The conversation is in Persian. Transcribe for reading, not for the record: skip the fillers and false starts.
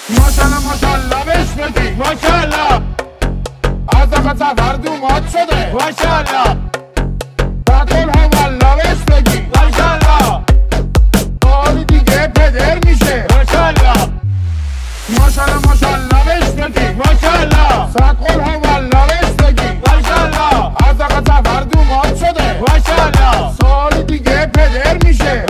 ماشالله ماشالله بهش بگی ماشالله. از دقیقه تفردو مات شده ماشالله. بطل ها والله بهش بگی ماشالله. حالی دیگه پدر میشه ماشالله. ماشالله ماشالله بهش بگی ماشالله. سقل ها والله بهش بگی ماشالله. از دقیقه تفردو مات شده ماشالله. سالی دیگه پدر میشه